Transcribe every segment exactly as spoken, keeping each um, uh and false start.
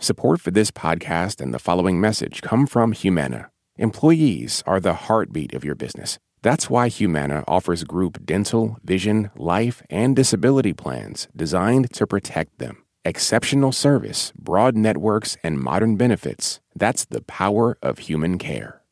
Support for this podcast and the following message come from Humana. Employees are the heartbeat of your business. That's why Humana offers group dental, vision, life, and disability plans designed to protect them. Exceptional service, broad networks, and modern benefits. That's the power of human care.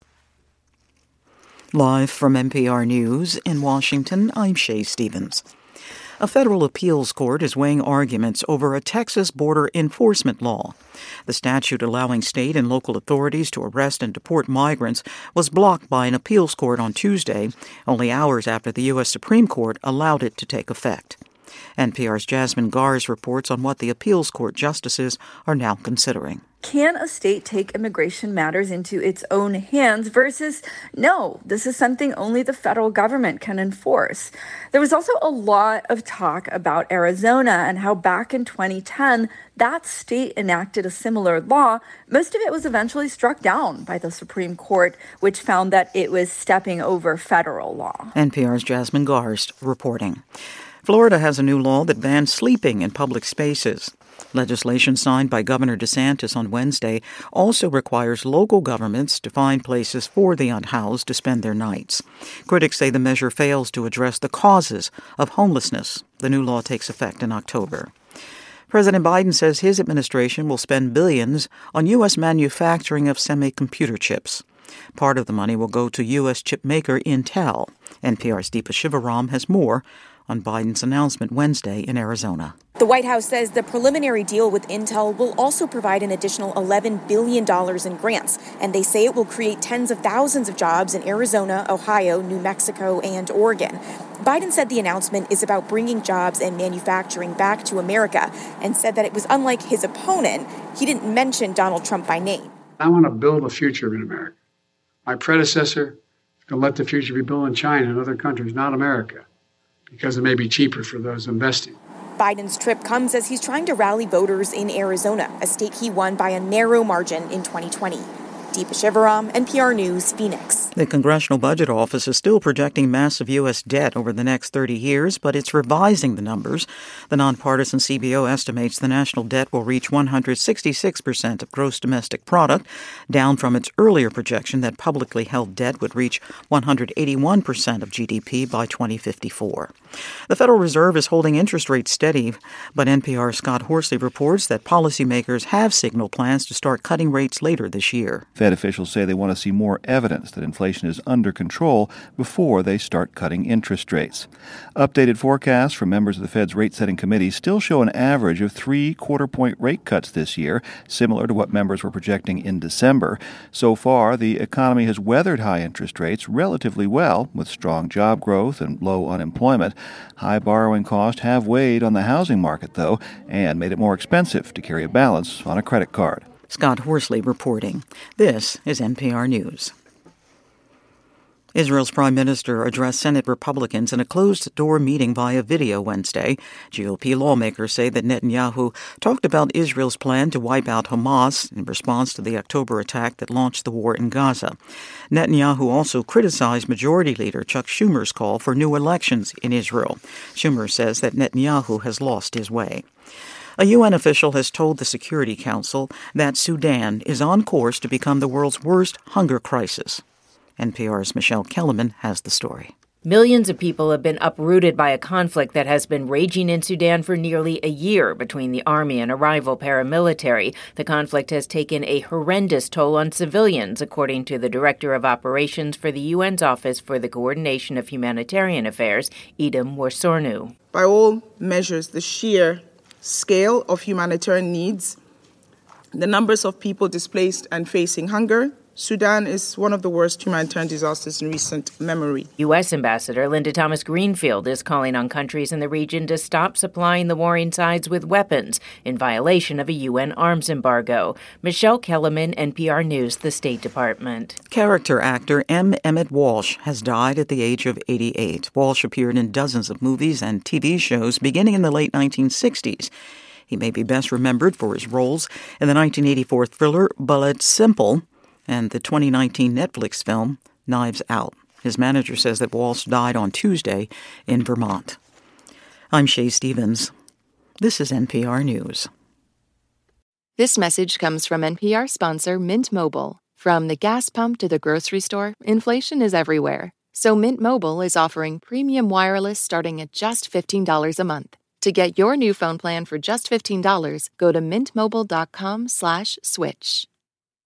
Live from N P R News in Washington, I'm Shay Stevens. A federal appeals court is weighing arguments over a Texas border enforcement law. The statute allowing state and local authorities to arrest and deport migrants was blocked by an appeals court on Tuesday, only hours after the U S Supreme Court allowed it to take effect. N P R's Jasmine Gars reports on what the appeals court justices are now considering. Can a state take immigration matters into its own hands versus no, this is something only the federal government can enforce? There was also a lot of talk about Arizona and how back in twenty ten, that state enacted a similar law. Most of it was eventually struck down by the Supreme Court, which found that it was stepping over federal law. N P R's Jasmine Gars reporting. Florida has a new law that bans sleeping in public spaces. Legislation signed by Governor DeSantis on Wednesday also requires local governments to find places for the unhoused to spend their nights. Critics say the measure fails to address the causes of homelessness. The new law takes effect in October. President Biden says his administration will spend billions on U S manufacturing of semiconductor chips. Part of the money will go to U S chip maker Intel. N P R's Deepa Shivaram has more on Biden's announcement Wednesday in Arizona. The White House says the preliminary deal with Intel will also provide an additional eleven billion dollars in grants, and they say it will create tens of thousands of jobs in Arizona, Ohio, New Mexico, and Oregon. Biden said the announcement is about bringing jobs and manufacturing back to America and said that it was unlike his opponent. He didn't mention Donald Trump by name. I want to build a future in America. My predecessor is going to let the future be built in China and other countries, not America, because it may be cheaper for those investing. Biden's trip comes as he's trying to rally voters in Arizona, a state he won by a narrow margin in twenty twenty. Deepa Shivaram, N P R News, Phoenix. The Congressional Budget Office is still projecting massive U S debt over the next thirty years, but it's revising the numbers. The nonpartisan C B O estimates the national debt will reach one hundred sixty-six percent of gross domestic product, down from its earlier projection that publicly held debt would reach one hundred eighty-one percent of G D P by twenty fifty-four. The Federal Reserve is holding interest rates steady, but N P R's Scott Horsley reports that policymakers have signaled plans to start cutting rates later this year. Fed officials say they want to see more evidence that inflation is under control before they start cutting interest rates. Updated forecasts from members of the Fed's rate-setting committee still show an average of three quarter-point rate cuts this year, similar to what members were projecting in December. So far, the economy has weathered high interest rates relatively well, with strong job growth and low unemployment. High borrowing costs have weighed on the housing market, though, and made it more expensive to carry a balance on a credit card. Scott Horsley reporting. This is N P R News. Israel's prime minister addressed Senate Republicans in a closed-door meeting via video Wednesday. G O P lawmakers say that Netanyahu talked about Israel's plan to wipe out Hamas in response to the October attack that launched the war in Gaza. Netanyahu also criticized Majority Leader Chuck Schumer's call for new elections in Israel. Schumer says that Netanyahu has lost his way. A U N official has told the Security Council that Sudan is on course to become the world's worst hunger crisis. N P R's Michelle Kellerman has the story. Millions of people have been uprooted by a conflict that has been raging in Sudan for nearly a year between the army and a rival paramilitary. The conflict has taken a horrendous toll on civilians, according to the Director of Operations for the U N's Office for the Coordination of Humanitarian Affairs, Edom Warsornu. By all measures, the sheer scale of humanitarian needs, the numbers of people displaced and facing hunger, Sudan is one of the worst humanitarian disasters in recent memory. U S. Ambassador Linda Thomas-Greenfield is calling on countries in the region to stop supplying the warring sides with weapons in violation of a U N arms embargo. Michelle Kellerman, N P R News, the State Department. Character actor M. Emmett Walsh has died at the age of eighty-eight. Walsh appeared in dozens of movies and T V shows beginning in the late nineteen sixties. He may be best remembered for his roles in the nineteen eighty-four thriller Bullet Simple and the twenty nineteen Netflix film Knives Out. His manager says that Walsh died on Tuesday in Vermont. I'm Shay Stevens. This is N P R News. This message comes from N P R sponsor Mint Mobile. From the gas pump to the grocery store, inflation is everywhere. So Mint Mobile is offering premium wireless starting at just fifteen dollars a month. To get your new phone plan for just fifteen dollars, go to mintmobile.com slash switch.